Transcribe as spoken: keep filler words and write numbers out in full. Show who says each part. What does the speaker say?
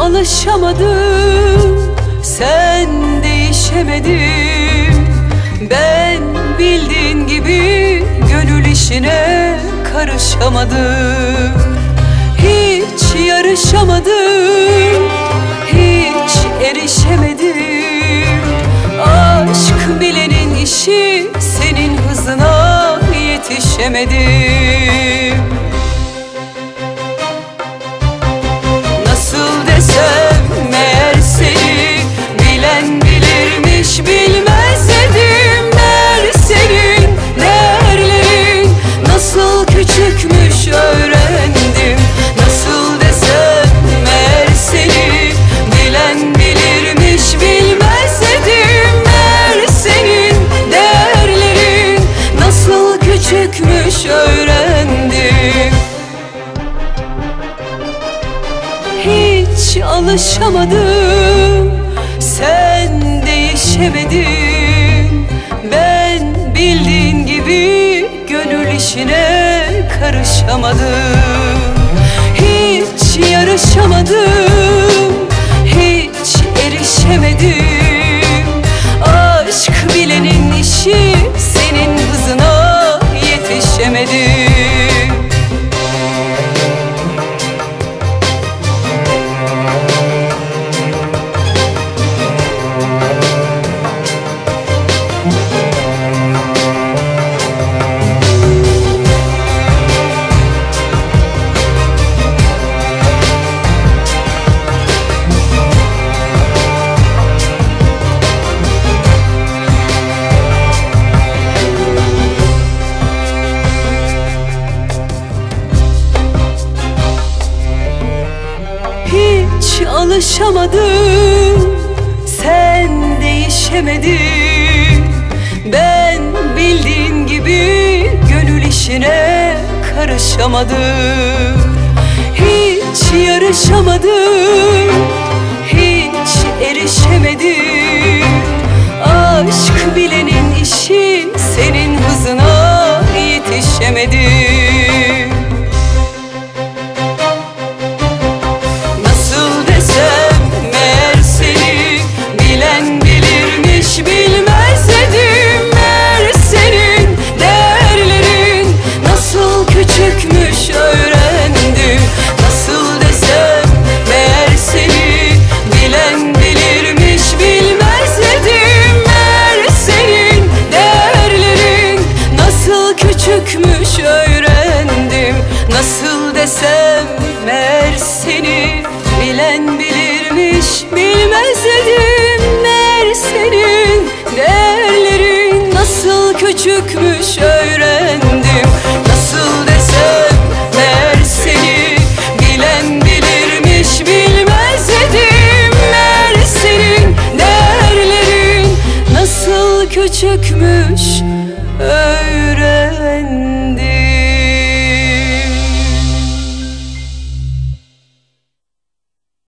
Speaker 1: alışamadım, sen değişemedin. Ben bildiğin gibi gönül işine karışamadım. Hiç yarışamadım, hiç erişemedim. Aşk bilenin işi, senin hızına yetişemedim. Nasıl desem meğer seni bilen bilirmiş, bilmez dedim. Meğer senin değerlerin nasıl küçükmüş öğrendim. Nasıl desem meğer seni bilen bilirmiş, bilmez dedim. Meğer senin değerlerin nasıl küçükmüş öğrendim. Hiç alışamadım, sen değişemedin. Ben bildiğin gibi gönül işine karışamadım. Hiç yarışamadım, hiç erişemedim. Aşk bilenin işi, senin hızına yetişemedim. Hiç alışamadım, sen değişemedin. Ben bildiğin gibi gönül işine karışamadım. Hiç yarışamadım, hiç erişemedim. Aşk bilenin işi, senin hızına yetişemedim. Bilmez dedim, meğer senin değerlerin nasıl küçükmüş öğrendim. Nasıl desem meğer seni bilen bilirmiş, bilmez dedim. Meğer senin değerlerin nasıl küçükmüş öğrendim. Nasıl desem meğer seni bilen bilirmiş, bilmez dedim. Meğer senin değerlerin nasıl küçükmüş öğrendim. Nasıl desem meğer seni bilen bilirmiş, bilmez dedim. Meğer senin değerlerin nasıl küçükmüş